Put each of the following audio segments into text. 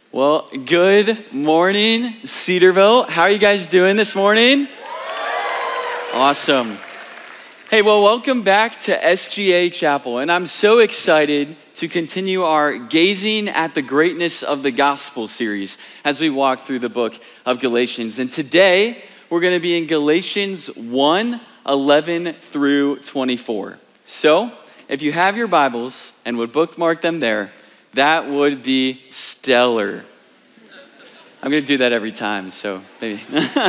Well, good morning, Cedarville. How are you guys doing this morning? Awesome. Hey, well, welcome back to SGA Chapel, and I'm so excited to continue our Gazing at the Greatness of the Gospel series as we walk through the book of Galatians. And today, we're going to be in Galatians 1:11 through 24. So, if you have your Bibles and would bookmark them there, that would be stellar. I'm going to do that every time, so maybe.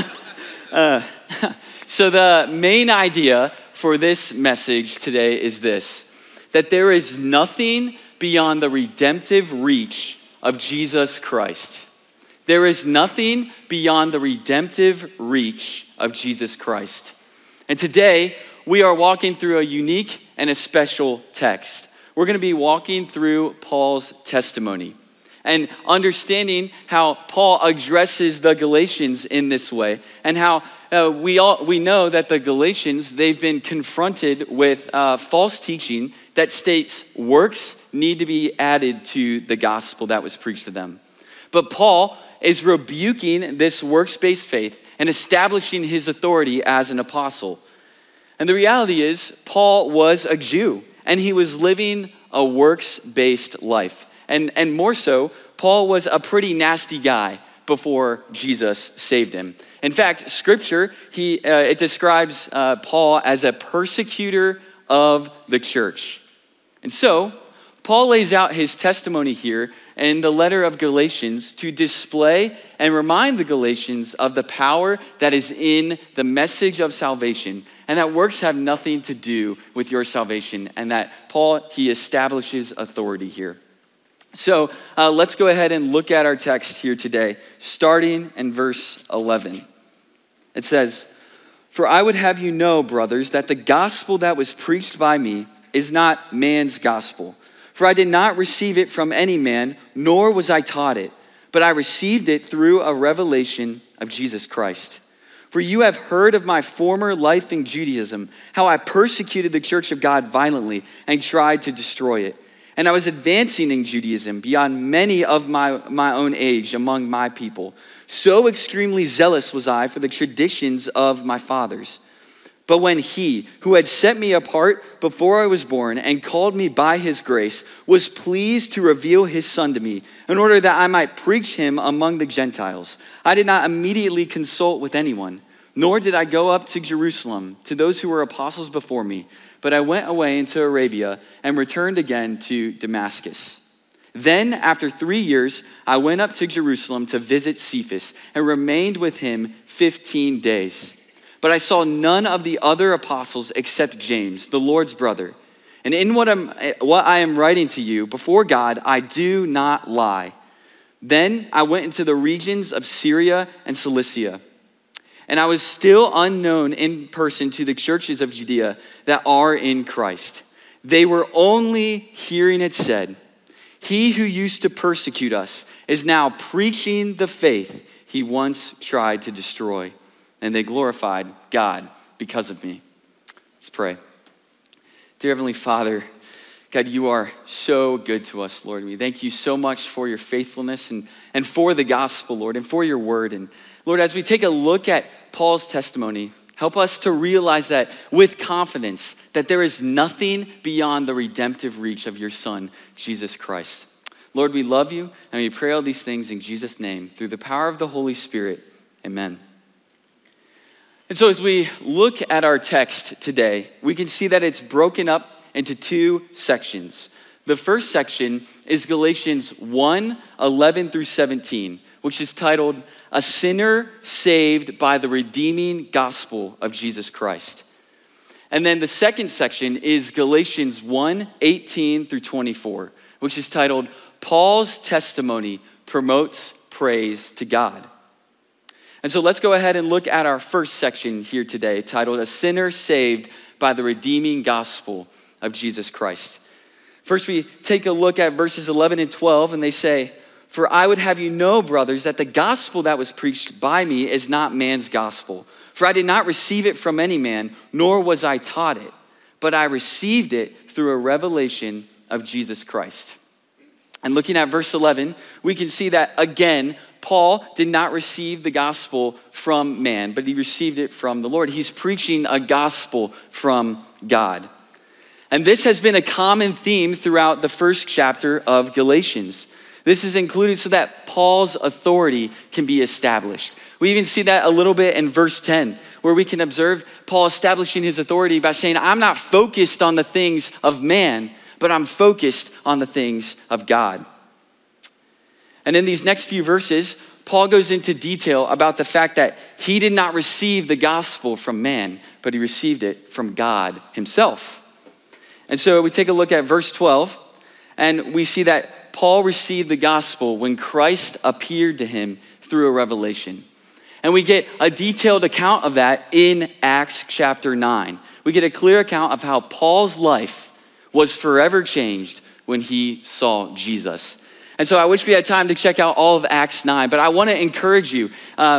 So the main idea for this message today is this, that there is nothing beyond the redemptive reach of Jesus Christ. There is nothing beyond the redemptive reach of Jesus Christ. And today, we are walking through a unique and a special text. We're going to be walking through Paul's testimony and understanding how Paul addresses the Galatians in this way, and how we know that the Galatians, they've been confronted with false teaching that states works need to be added to the gospel that was preached to them. But Paul is rebuking this works-based faith and establishing his authority as an apostle. And the reality is, Paul was a Jew, and he was living a works-based life. And more so, Paul was a pretty nasty guy before Jesus saved him. In fact, Scripture, it describes Paul as a persecutor of the church. And so, Paul lays out his testimony here in the letter of Galatians to display and remind the Galatians of the power that is in the message of salvation, and that works have nothing to do with your salvation, and that Paul, he establishes authority here. So let's go ahead and look at our text here today, starting in verse 11. It says, "For I would have you know, brothers, that the gospel that was preached by me is not man's gospel. For I did not receive it from any man, nor was I taught it, but I received it through a revelation of Jesus Christ. For you have heard of my former life in Judaism, how I persecuted the church of God violently and tried to destroy it. And I was advancing in Judaism beyond many of my own age among my people. So extremely zealous was I for the traditions of my fathers. But when he, who had set me apart before I was born and called me by his grace, was pleased to reveal his son to me in order that I might preach him among the Gentiles, I did not immediately consult with anyone, nor did I go up to Jerusalem to those who were apostles before me, but I went away into Arabia and returned again to Damascus. Then, after 3 years, I went up to Jerusalem to visit Cephas and remained with him 15 days. But I saw none of the other apostles except James, the Lord's brother. And in what I am writing to you, before God, I do not lie. Then I went into the regions of Syria and Cilicia. And I was still unknown in person to the churches of Judea that are in Christ. They were only hearing it said, 'He who used to persecute us is now preaching the faith he once tried to destroy.' And they glorified God because of me." Let's pray. Dear Heavenly Father, God, you are so good to us, Lord. We thank you so much for your faithfulness and for the gospel, Lord, and for your word. And Lord, as we take a look at Paul's testimony, help us to realize that with confidence that there is nothing beyond the redemptive reach of your Son, Jesus Christ. Lord, we love you, and we pray all these things in Jesus' name through the power of the Holy Spirit. Amen. And so as we look at our text today, we can see that it's broken up into two sections. The first section is Galatians 1:11 through 17, which is titled, "A Sinner Saved by the Redeeming Gospel of Jesus Christ." And then the second section is Galatians 1:18 through 24, which is titled, "Paul's Testimony Promotes Praise to God." And so let's go ahead and look at our first section here today, titled, "A Sinner Saved by the Redeeming Gospel of Jesus Christ." First, we take a look at verses 11 and 12, and they say, "For I would have you know, brothers, that the gospel that was preached by me is not man's gospel. For I did not receive it from any man, nor was I taught it, but I received it through a revelation of Jesus Christ." And looking at verse 11, we can see that again, Paul did not receive the gospel from man, but he received it from the Lord. He's preaching a gospel from God. And this has been a common theme throughout the first chapter of Galatians. This is included so that Paul's authority can be established. We even see that a little bit in verse 10, where we can observe Paul establishing his authority by saying, I'm not focused on the things of man, but I'm focused on the things of God. And in these next few verses, Paul goes into detail about the fact that he did not receive the gospel from man, but he received it from God himself. And so we take a look at verse 12, and we see that Paul received the gospel when Christ appeared to him through a revelation. And we get a detailed account of that in Acts chapter 9. We get a clear account of how Paul's life was forever changed when he saw Jesus. And so I wish we had time to check out all of Acts 9, but I want to encourage you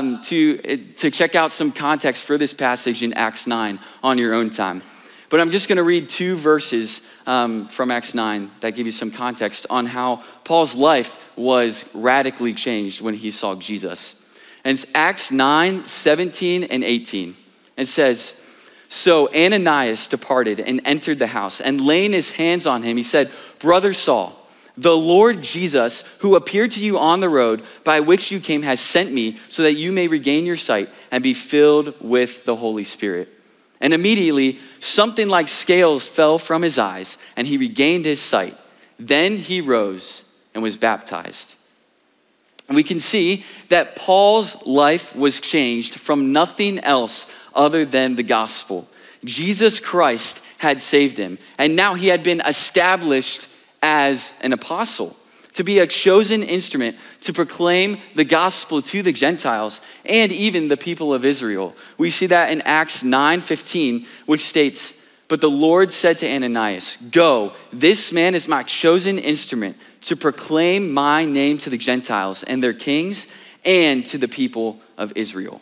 to check out some context for this passage in Acts 9 on your own time. But I'm just going to read 2 verses from Acts 9 that give you some context on how Paul's life was radically changed when he saw Jesus. And it's Acts 9, 17 and 18. It says, so Ananias departed and entered the house, and laying his hands on him, he said, Brother Saul, the Lord Jesus, who appeared to you on the road by which you came, has sent me so that you may regain your sight and be filled with the Holy Spirit. And immediately something like scales fell from his eyes, and he regained his sight. Then he rose and was baptized. And we can see that Paul's life was changed from nothing else other than the gospel. Jesus Christ had saved him, and now he had been established as an apostle, to be a chosen instrument to proclaim the gospel to the Gentiles and even the people of Israel. We see that in Acts 9:15, which states, but the Lord said to Ananias, go, this man is my chosen instrument to proclaim my name to the Gentiles and their kings and to the people of Israel.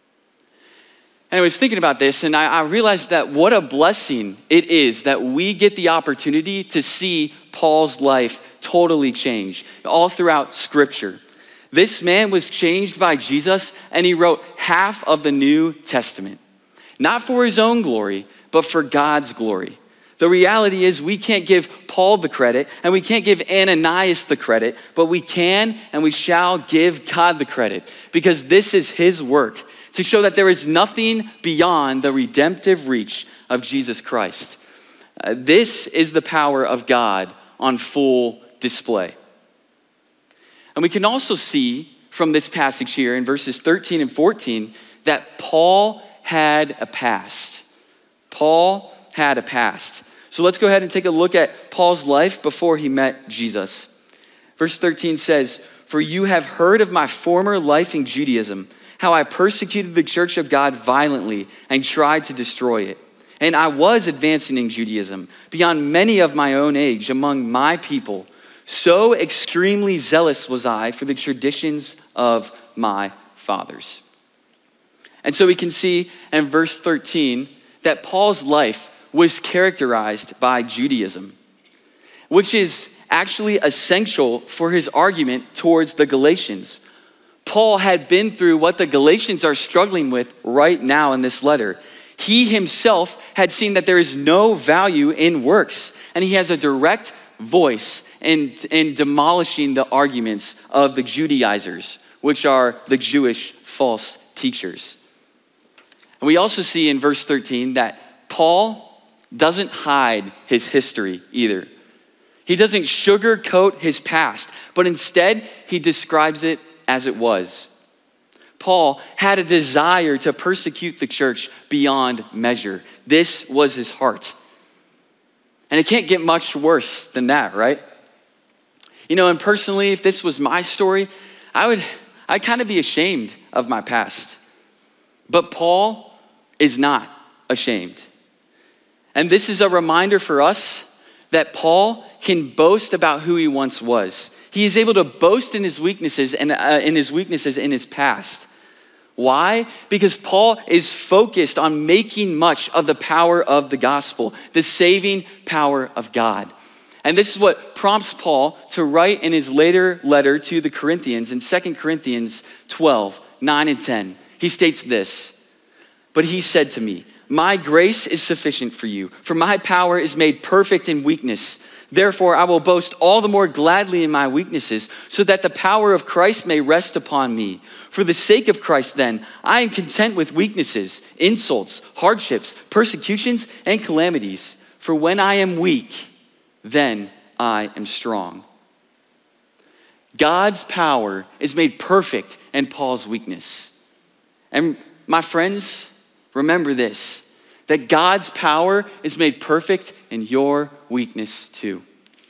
And I was thinking about this, and I realized that what a blessing it is that we get the opportunity to see Paul's life totally change all throughout Scripture. This man was changed by Jesus, and he wrote half of the New Testament, not for his own glory, but for God's glory. The reality is we can't give Paul the credit, and we can't give Ananias the credit, but we can and we shall give God the credit, because this is his work, to show that there is nothing beyond the redemptive reach of Jesus Christ. This is the power of God on full display. And we can also see from this passage here in verses 13 and 14 that Paul had a past. Paul had a past. So let's go ahead and take a look at Paul's life before he met Jesus. Verse 13 says, for you have heard of my former life in Judaism, how I persecuted the church of God violently and tried to destroy it. And I was advancing in Judaism beyond many of my own age among my people. So extremely zealous was I for the traditions of my fathers. And so we can see in verse 13 that Paul's life was characterized by Judaism, which is actually essential for his argument towards the Galatians. Paul had been through what the Galatians are struggling with right now in this letter. He himself had seen that there is no value in works, and he has a direct voice in demolishing the arguments of the Judaizers, which are the Jewish false teachers. And we also see in verse 13 that Paul doesn't hide his history either. He doesn't sugarcoat his past, but instead he describes it as it was. Paul had a desire to persecute the church beyond measure. This was his heart. And it can't get much worse than that, right? You know, and personally, if this was my story, I'd kind of be ashamed of my past. But Paul is not ashamed. And this is a reminder for us that Paul can boast about who he once was. He is able to boast in his weaknesses and in his past. Why? Because Paul is focused on making much of the power of the gospel, the saving power of God. And this is what prompts Paul to write in his later letter to the Corinthians in 2 Corinthians 12, 9 and 10. He states this, "But he said to me, my grace is sufficient for you, for my power is made perfect in weakness. Therefore, I will boast all the more gladly in my weaknesses, so that the power of Christ may rest upon me. For the sake of Christ, then, I am content with weaknesses, insults, hardships, persecutions, and calamities. For when I am weak, then I am strong." God's power is made perfect in Paul's weakness. And my friends, remember this, that God's power is made perfect in your weakness too.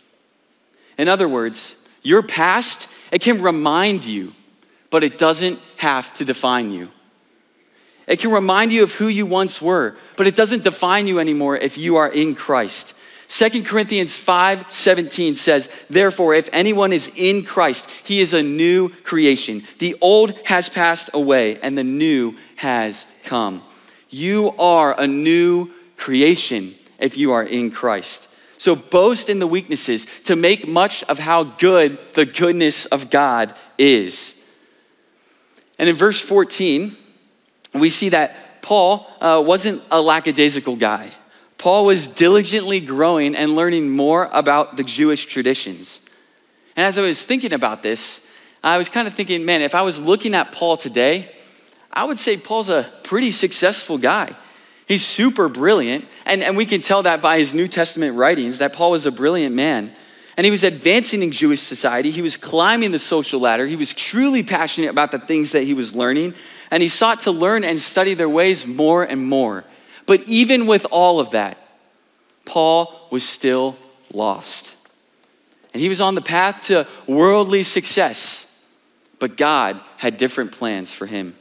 In other words, your past, it can remind you, but it doesn't have to define you. It can remind you of who you once were, but it doesn't define you anymore if you are in Christ. 2 Corinthians 5:17 says, "Therefore, if anyone is in Christ, he is a new creation. The old has passed away and the new has come." You are a new creation if you are in Christ. So boast in the weaknesses to make much of how good the goodness of God is. And in verse 14, we see that Paul wasn't a lackadaisical guy. Paul was diligently growing and learning more about the Jewish traditions. And as I was thinking about this, I was kind of thinking, man, if I was looking at Paul today, I would say Paul's a pretty successful guy. He's super brilliant, and we can tell that by his New Testament writings, that Paul was a brilliant man. And he was advancing in Jewish society. He was climbing the social ladder. He was truly passionate about the things that he was learning, and he sought to learn and study their ways more and more. But even with all of that, Paul was still lost. And he was on the path to worldly success, but God had different plans for him.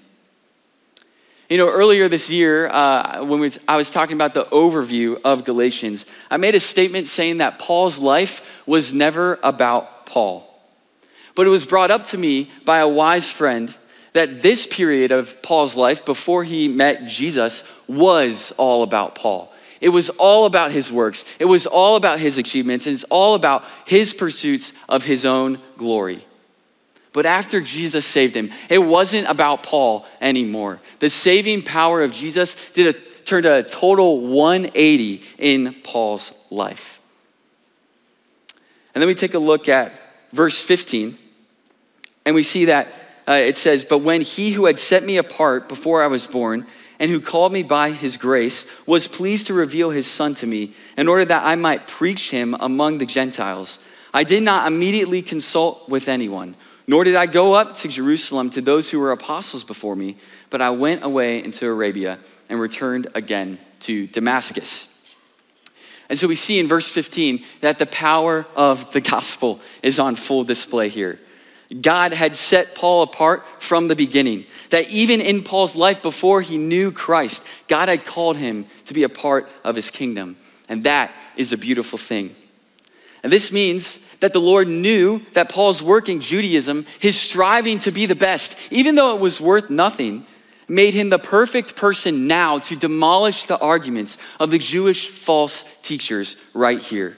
You know, earlier this year, when I was talking about the overview of Galatians, I made a statement saying that Paul's life was never about Paul. But it was brought up to me by a wise friend that this period of Paul's life before he met Jesus was all about Paul. It was all about his works. It was all about his achievements. It's all about his pursuits of his own glory. But after Jesus saved him, it wasn't about Paul anymore. The saving power of Jesus turned a total 180 in Paul's life. And then we take a look at verse 15, and we see that it says, "But when he who had set me apart before I was born, and who called me by his grace, was pleased to reveal his son to me, in order that I might preach him among the Gentiles, I did not immediately consult with anyone, nor did I go up to Jerusalem to those who were apostles before me, but I went away into Arabia and returned again to Damascus." And so we see in verse 15 that the power of the gospel is on full display here. God had set Paul apart from the beginning, that even in Paul's life before he knew Christ, God had called him to be a part of his kingdom. And that is a beautiful thing. And this means that the Lord knew that Paul's work in Judaism, his striving to be the best, even though it was worth nothing, made him the perfect person now to demolish the arguments of the Jewish false teachers right here.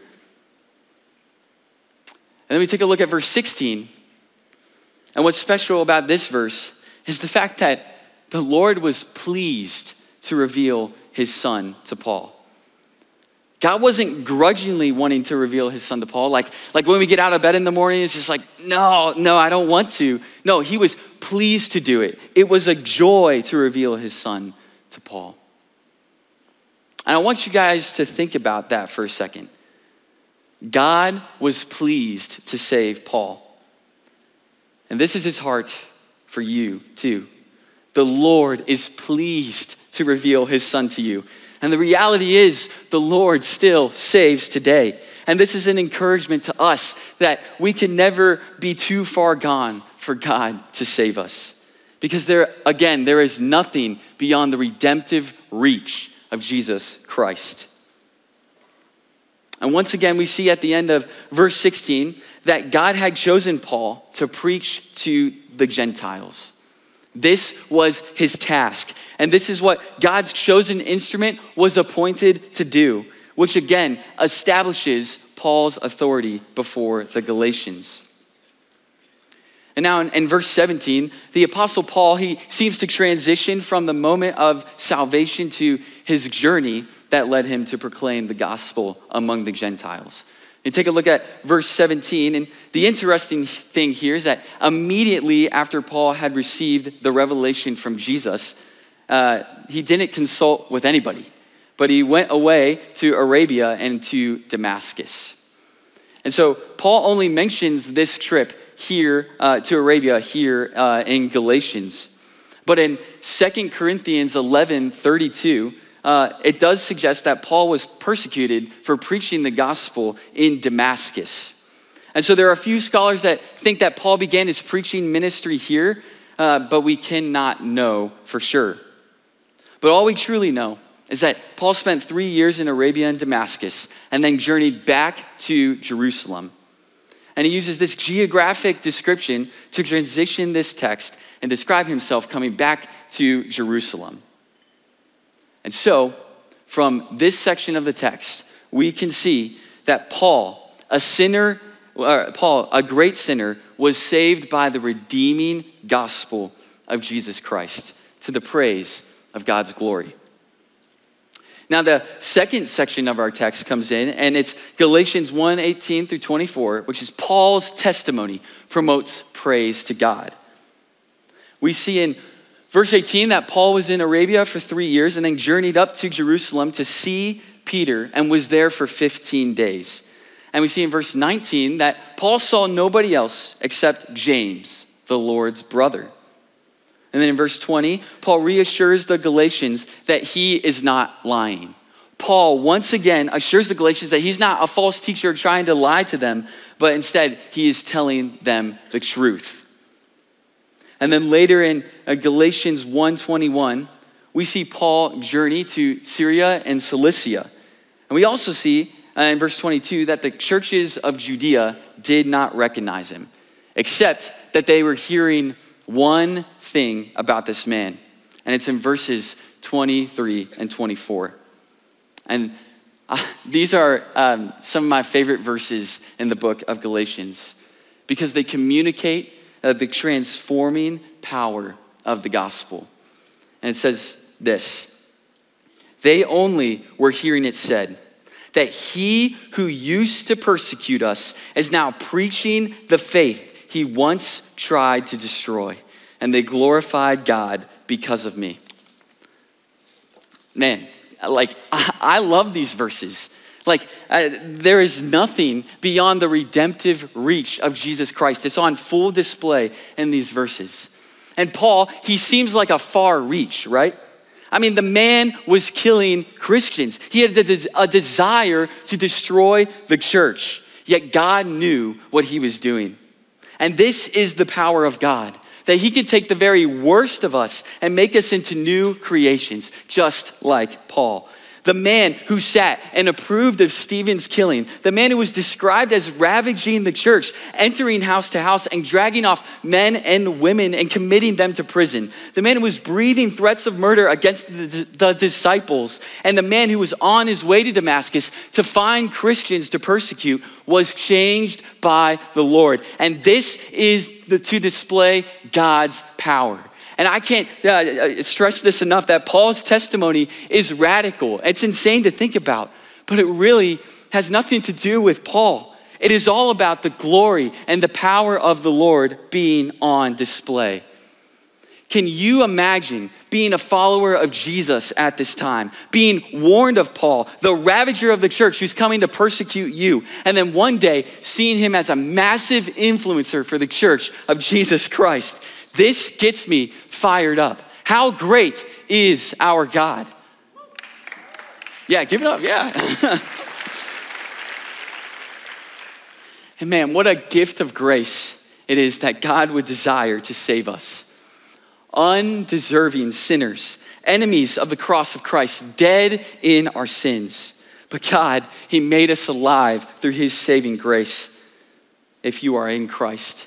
And then we take a look at verse 16. And what's special about this verse is the fact that the Lord was pleased to reveal his son to Paul. God wasn't grudgingly wanting to reveal his son to Paul. Like when we get out of bed in the morning, it's just like, no, I don't want to. No, he was pleased to do it. It was a joy to reveal his son to Paul. And I want you guys to think about that for a second. God was pleased to save Paul. And this is his heart for you too. The Lord is pleased to reveal his son to you. And the reality is the Lord still saves today. And this is an encouragement to us that we can never be too far gone for God to save us. Because there is nothing beyond the redemptive reach of Jesus Christ. And once again, we see at the end of verse 16 that God had chosen Paul to preach to the Gentiles. This was his task. And this is what God's chosen instrument was appointed to do, which again establishes Paul's authority before the Galatians. And now in verse 17, the Apostle Paul, he seems to transition from the moment of salvation to his journey that led him to proclaim the gospel among the Gentiles. You take a look at verse 17, and the interesting thing here is that immediately after Paul had received the revelation from Jesus, he didn't consult with anybody, but he went away to Arabia and to Damascus. And so Paul only mentions this trip here to Arabia here in Galatians. But in 2 Corinthians 11:32, it does suggest that Paul was persecuted for preaching the gospel in Damascus. And so there are a few scholars that think that Paul began his preaching ministry here, but we cannot know for sure. But all we truly know is that Paul spent 3 years in Arabia and Damascus and then journeyed back to Jerusalem. And he uses this geographic description to transition this text and describe himself coming back to Jerusalem. And so, from this section of the text, we can see that Paul, a great sinner, was saved by the redeeming gospel of Jesus Christ to the praise of God's glory. Now, the second section of our text comes in, and it's Galatians 1:18 through 24, which is Paul's testimony promotes praise to God. We see in verse 18 that Paul was in Arabia for 3 years and then journeyed up to Jerusalem to see Peter and was there for 15 days. And we see in verse 19 that Paul saw nobody else except James, the Lord's brother. And then in verse 20, Paul reassures the Galatians that he is not lying. Paul once again assures the Galatians that he's not a false teacher trying to lie to them, but instead he is telling them the truth. And then later in Galatians 1:21, we see Paul journey to Syria and Cilicia. And we also see in verse 22 that the churches of Judea did not recognize him, except that they were hearing one thing about this man. And it's in verses 23 and 24. And these are some of my favorite verses in the book of Galatians because they communicate the transforming power of the gospel. And it says this: they only were hearing it said that he who used to persecute us is now preaching the faith he once tried to destroy, and they glorified God because of me. Man, I love these verses. There is nothing beyond the redemptive reach of Jesus Christ. It's on full display in these verses. And Paul, he seems like a far reach, right? I mean, the man was killing Christians. He had a desire to destroy the church, yet God knew what he was doing. And this is the power of God, that he can take the very worst of us and make us into new creations, just like Paul. The man who sat and approved of Stephen's killing, the man who was described as ravaging the church, entering house to house and dragging off men and women and committing them to prison. The man who was breathing threats of murder against the disciples, and the man who was on his way to Damascus to find Christians to persecute was changed by the Lord. And this is to display God's power. And I can't stress this enough that Paul's testimony is radical. It's insane to think about, but it really has nothing to do with Paul. It is all about the glory and the power of the Lord being on display. Can you imagine being a follower of Jesus at this time, being warned of Paul, the ravager of the church who's coming to persecute you, and then one day seeing him as a massive influencer for the church of Jesus Christ? This gets me fired up. How great is our God? Yeah, give it up, yeah. And man, what a gift of grace it is that God would desire to save us. Undeserving sinners, enemies of the cross of Christ, dead in our sins. But God, he made us alive through his saving grace if you are in Christ.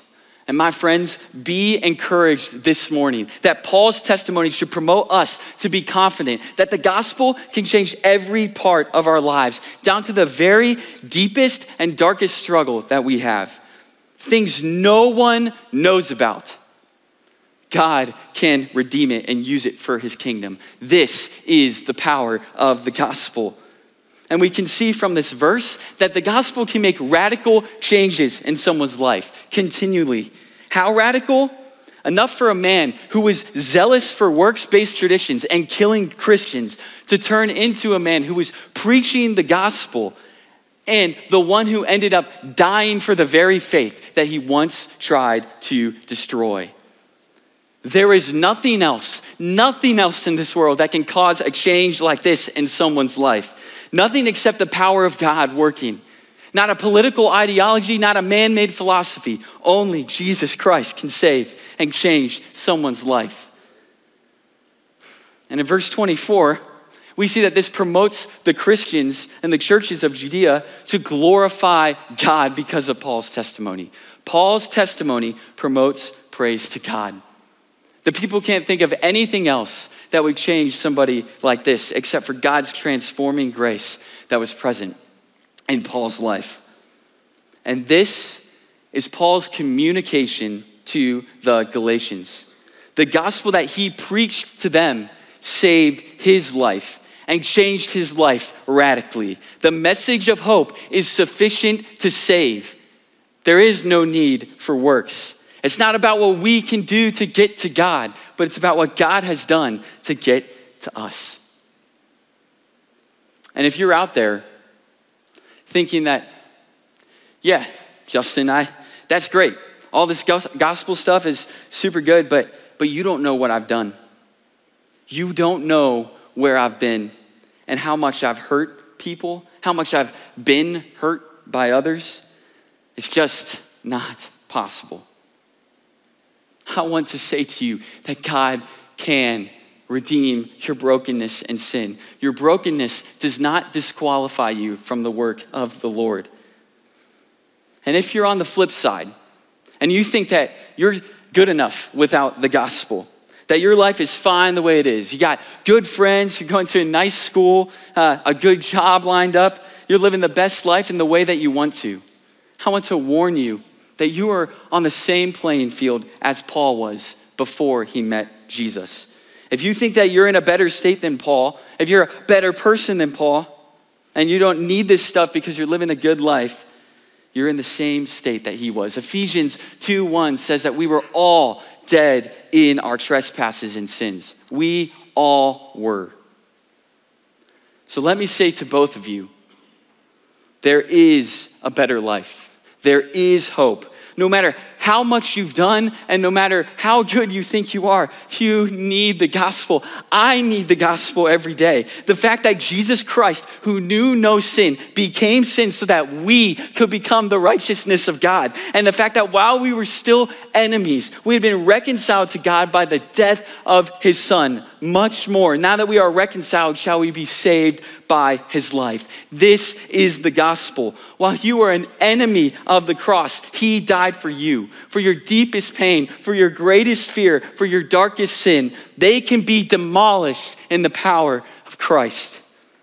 And my friends, be encouraged this morning that Paul's testimony should promote us to be confident that the gospel can change every part of our lives, down to the very deepest and darkest struggle that we have. Things no one knows about. God can redeem it and use it for his kingdom. This is the power of the gospel. And we can see from this verse that the gospel can make radical changes in someone's life continually. How radical? Enough for a man who was zealous for works-based traditions and killing Christians to turn into a man who was preaching the gospel and the one who ended up dying for the very faith that he once tried to destroy. There is nothing else in this world that can cause a change like this in someone's life. Nothing except the power of God working. Not a political ideology, not a man-made philosophy. Only Jesus Christ can save and change someone's life. And in verse 24, we see that this promotes the Christians and the churches of Judea to glorify God because of Paul's testimony. Paul's testimony promotes praise to God. The people can't think of anything else that would change somebody like this except for God's transforming grace that was present in Paul's life. And this is Paul's communication to the Galatians. The gospel that he preached to them saved his life and changed his life radically. The message of hope is sufficient to save. There is no need for works. It's not about what we can do to get to God, but it's about what God has done to get to us. And if you're out there thinking that, yeah, Justin, that's great. All this gospel stuff is super good, but you don't know what I've done. You don't know where I've been and how much I've hurt people, how much I've been hurt by others. It's just not possible. I want to say to you that God can redeem your brokenness and sin. Your brokenness does not disqualify you from the work of the Lord. And if you're on the flip side and you think that you're good enough without the gospel, that your life is fine the way it is, you got good friends, you're going to a nice school, a good job lined up, you're living the best life in the way that you want to, I want to warn you that you are on the same playing field as Paul was before he met Jesus. If you think that you're in a better state than Paul, if you're a better person than Paul, and you don't need this stuff because you're living a good life, you're in the same state that he was. Ephesians 2:1 says that we were all dead in our trespasses and sins. We all were. So let me say to both of you, there is a better life. There is hope. No matter how much you've done and no matter how good you think you are, you need the gospel. I need the gospel every day. The fact that Jesus Christ, who knew no sin, became sin so that we could become the righteousness of God. And the fact that while we were still enemies, we had been reconciled to God by the death of his son. Much more, now that we are reconciled, shall we be saved by his life. This is the gospel. While you were an enemy of the cross, he died for you, for your deepest pain, for your greatest fear, for your darkest sin. They can be demolished in the power of Christ.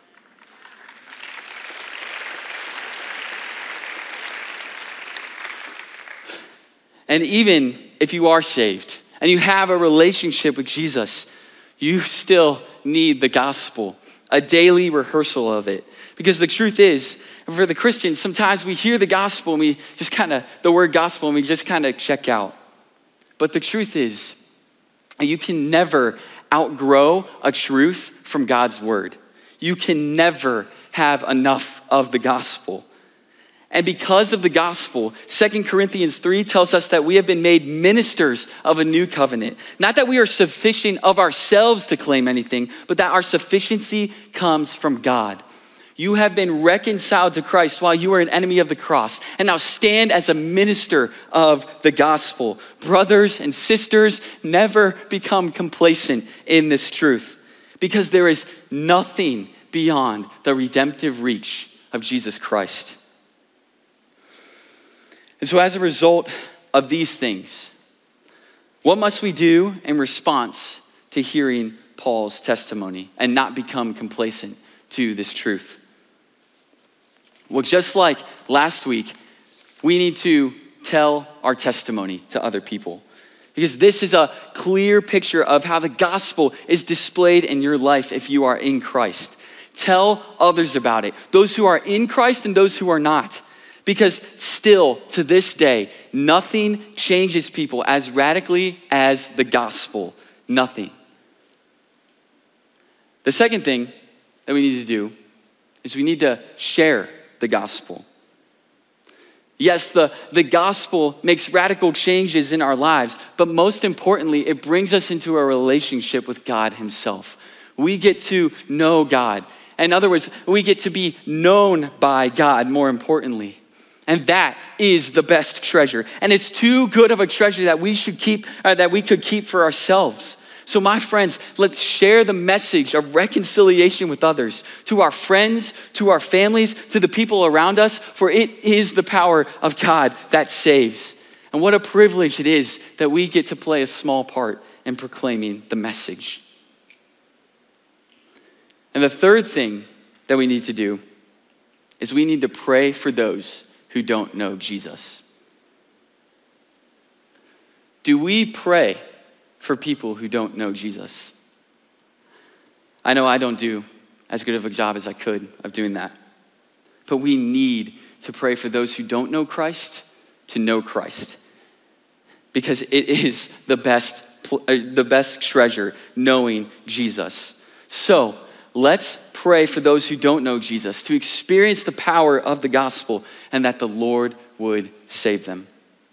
And even if you are saved and you have a relationship with Jesus, you still need the gospel, a daily rehearsal of it. Because the truth is, for the Christians, sometimes we hear the gospel and we just the word gospel, and we just check out. But the truth is, you can never outgrow a truth from God's word. You can never have enough of the gospel. And because of the gospel, 2 Corinthians 3 tells us that we have been made ministers of a new covenant. Not that we are sufficient of ourselves to claim anything, but that our sufficiency comes from God. You have been reconciled to Christ while you were an enemy of the cross, and now stand as a minister of the gospel. Brothers and sisters, never become complacent in this truth, because there is nothing beyond the redemptive reach of Jesus Christ. And so as a result of these things, what must we do in response to hearing Paul's testimony and not become complacent to this truth? Well, just like last week, we need to tell our testimony to other people, because this is a clear picture of how the gospel is displayed in your life if you are in Christ. Tell others about it, those who are in Christ and those who are not. Because still, to this day, nothing changes people as radically as the gospel. Nothing. The second thing that we need to do is we need to share the gospel. Yes, the gospel makes radical changes in our lives, but most importantly, it brings us into a relationship with God himself. We get to know God. In other words, we get to be known by God, more importantly. And that is the best treasure. And it's too good of a treasure that we should keep, that we could keep for ourselves. So my friends, let's share the message of reconciliation with others, to our friends, to our families, to the people around us, for it is the power of God that saves. And what a privilege it is that we get to play a small part in proclaiming the message. And the third thing that we need to do is we need to pray for those who don't know Jesus. Do we pray for people who don't know Jesus? I know I don't do as good of a job as I could of doing that. But we need to pray for those who don't know Christ to know Christ. Because it is the best treasure, knowing Jesus. So let's pray for those who don't know Jesus to experience the power of the gospel and that the Lord would save them.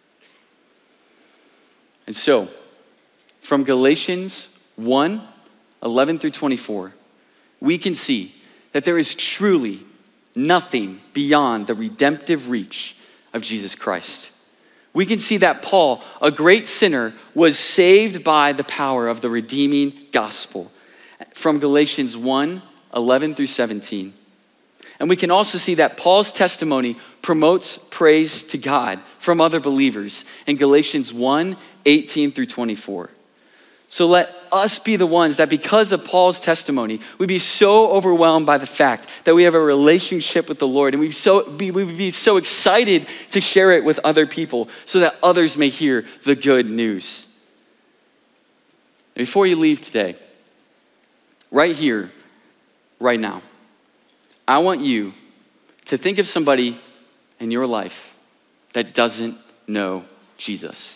And so, from Galatians 1:11 through 24, we can see that there is truly nothing beyond the redemptive reach of Jesus Christ. We can see that Paul, a great sinner, was saved by the power of the redeeming gospel. From Galatians 1:11 through 17. And we can also see that Paul's testimony promotes praise to God from other believers in Galatians 1:18 through 24. So let us be the ones that, because of Paul's testimony, we'd be so overwhelmed by the fact that we have a relationship with the Lord, and we'd be so excited to share it with other people so that others may hear the good news. And before you leave today, right here, right now, I want you to think of somebody in your life that doesn't know Jesus.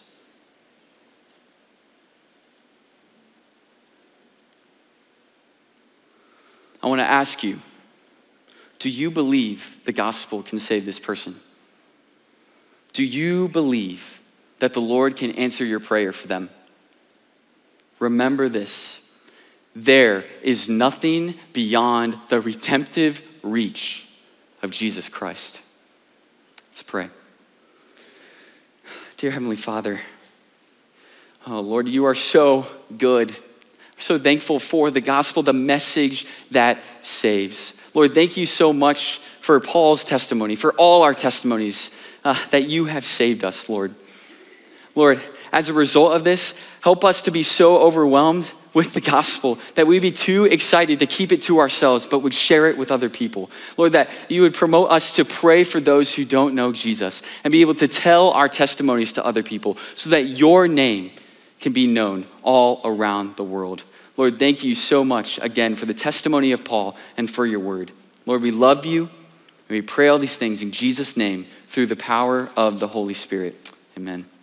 I want to ask you, do you believe the gospel can save this person? Do you believe that the Lord can answer your prayer for them? Remember this: there is nothing beyond the redemptive reach of Jesus Christ. Let's pray. Dear Heavenly Father, oh Lord, you are so good. We're so thankful for the gospel, the message that saves. Lord, thank you so much for Paul's testimony, for all our testimonies, that you have saved us, Lord. Lord, as a result of this, help us to be so overwhelmed with the gospel that we'd be too excited to keep it to ourselves, but would share it with other people. Lord, that you would promote us to pray for those who don't know Jesus and be able to tell our testimonies to other people so that your name can be known all around the world. Lord, thank you so much again for the testimony of Paul and for your word. Lord, we love you and we pray all these things in Jesus' name through the power of the Holy Spirit. Amen.